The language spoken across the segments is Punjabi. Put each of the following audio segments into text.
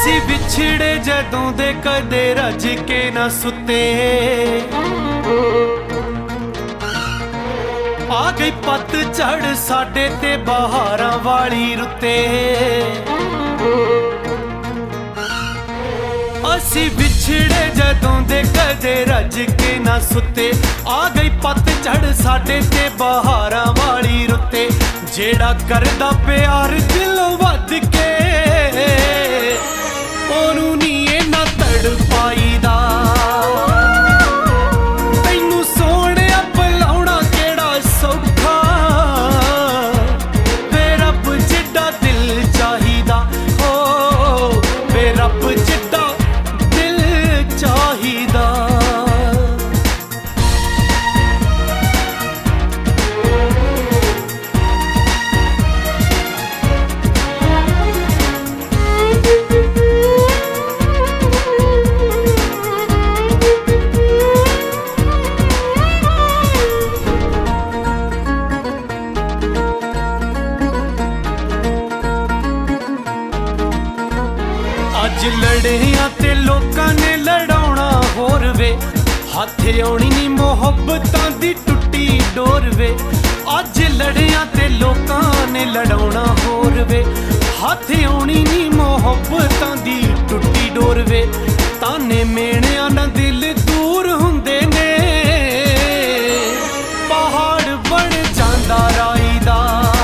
ਅਸੀਂ ਵਿਛੜੇ ਜਦੋਂ ਦੇ ਕਦੇ ਰੱਜ ਕੇ ਨਾ ਸੁੱਤੇ। ਆ ਗਈ ਪਤਝੜ ਸਾਡੇ ਤੇ ਬਹਾਰਾਂ ਵਾਲੀ ਰੁੱਤੇ। ਅਸੀਂ ਵਿਛੜੇ ਜਦੋਂ ਦੇ ਕਦੇ ਰੱਜ ਕੇ ਨਾ ਸੁੱਤੇ। ਆ ਗਈ ਪਤਝੜ ਸਾਡੇ ਤੇ ਬਹਾਰਾਂ ਵਾਲੀ ਰੁੱਤੇ। ਜਿਹੜਾ ਕਰਦਾ ਪਿਆਰ ਦਿਲੋਂ ਵੱਧ ਕੇ ਉਹਨੂੰ ਨੀ ਇੰਨਾ ਤੜ ਪਾਈਦਾ। ਤੈਨੂੰ ਸੋਹਣਿਆ ਬੁਲਾਉਣਾ ਕਿਹੜਾ ਸੌਖਾ ਵੇ ਰੱਬ ਜਿੱਡਾ ਦਿਲ ਚਾਹੀਦਾ। ਹੋ ਵੇ ਰੱਬ ਜਿੱਡਾ ਦਿਲ ਚਾਹੀਦਾ। ਅੱਜ ਲੜਿਆਂ ਤੇ ਲੋਕਾਂ ਨੇ ਲੜਾਉਣਾ ਹੋਰ ਵੇ। ਹੱਥ ਆਉਣੀ ਨੀ ਮੁਹੱਬਤਾਂ ਦੀ ਟੁੱਟੀ ਡੋਰ ਵੇ। ਅੱਜ ਲੜਿਆਂ ਤੇ ਲੋਕਾਂ ਨੇ ਲੜਾਉਣਾ ਹੋਰ ਵੇ। ਹੱਥ ਆਉਣੀ ਨੀ ਮੁਹੱਬਤਾਂ ਦੀ ਟੁੱਟੀ ਡੋਰ ਵੇ। ਤਾਨੇ ਮੇਣਿਆਂ ਨਾਲ ਦਿਲ ਦੂਰ ਹੁੰਦੇ ਨੇ। ਪਹਾੜ ਬਣ ਜਾਂਦਾ ਰਾਈ ਦਾ।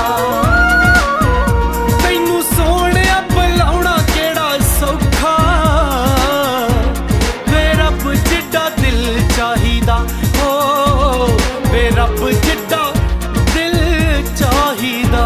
ਤੈਨੂੰ ਸੋਹਣਿਆ ਬੁਲਾਉਣਾ ਕਿਹੜਾ ਸੌਖਾ ਵੇ ਰੱਬ ਜਿੱਡਾ ਦਿਲ ਚਾਹੀਦਾ। ਹੋ ਵੇ ਰੱਬ ਜਿੱਡਾ ਦਿਲ ਚਾਹੀਦਾ।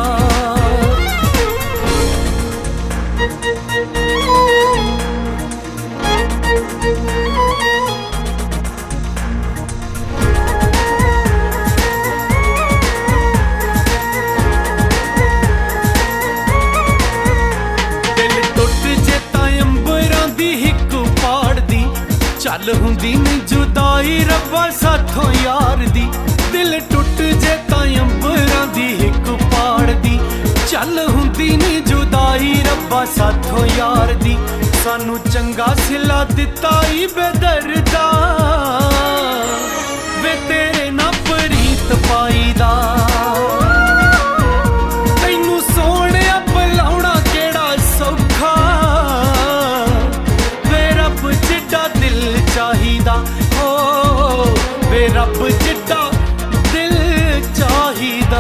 ਚੱਲ ਹੁੰਦੀ ਨੀ ਜੁਦਾਈ ਰੱਬਾ ਸਾਥੋਂ ਯਾਰ ਦੀ। ਦਿਲ ਟੁੱਟ ਜੇ ਤਾਂ ਅੰਬਰਾਂ ਦੀ ਹਿੱਕ ਪਾੜਦੀ। ਚੱਲ ਹੁੰਦੀ ਨੀ ਜੁਦਾਈ ਰੱਬਾ ਸਾਥੋਂ ਯਾਰ ਦੀ। ਸਾਨੂੰ ਚੰਗਾ ਸਿਲਾ ਦਿੱਤਾ ਈ ਬੇਦਰਦਾ ਵੇ ਤੇਰੇ ਨਾ ਪ੍ਰੀਤ ਪਾਈਦਾ। ਤੈਨੂੰ ਸੋਹਣਿਆ ਬੁਲਾਉਣਾ ਕਿਹੜਾ ਸੌਖਾ ਵੇ ਰੱਬ ਜਿੱਡਾ ਦਿਲ ਚਾਹੀਦਾ। ਹੋ ਵੇ ਰੱਬ ਜਿੱਡਾ ਦਿਲ ਚਾਹੀਦਾ।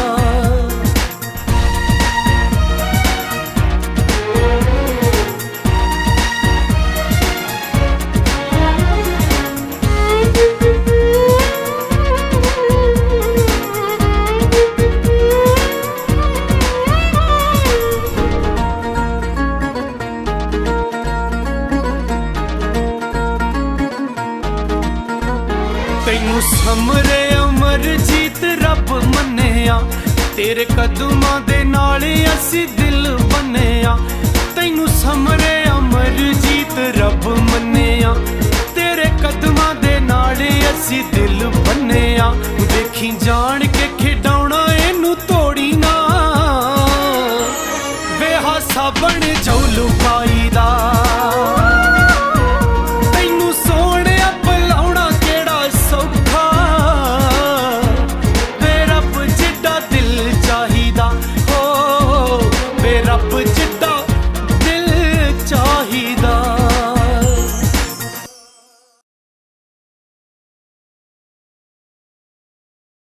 ਤੈਨੂੰ ਸਮਰੇ ਅਮਰਜੀਤ ਰੱਬ ਮੰਨਿਆ। ਤੇਰੇ ਕਦਮਾਂ ਦੇ ਨਾਲ ਅਸੀਂ ਦਿਲ ਬੰਨਿਆ। ਤੈਨੂੰ ਸਮਰੇ ਅਮਰਜੀਤ ਰੱਬ ਮੰਨਿਆ। ਤੇਰੇ ਕਦਮਾਂ ਦੇ ਨਾਲ ਅਸੀਂ ਦਿਲ ਬੰਨਿਆ। ਵੇਖੀ ਜਾਣ ਕੇ ਖਿਡਾਉਣਾ ਇਹਨੂੰ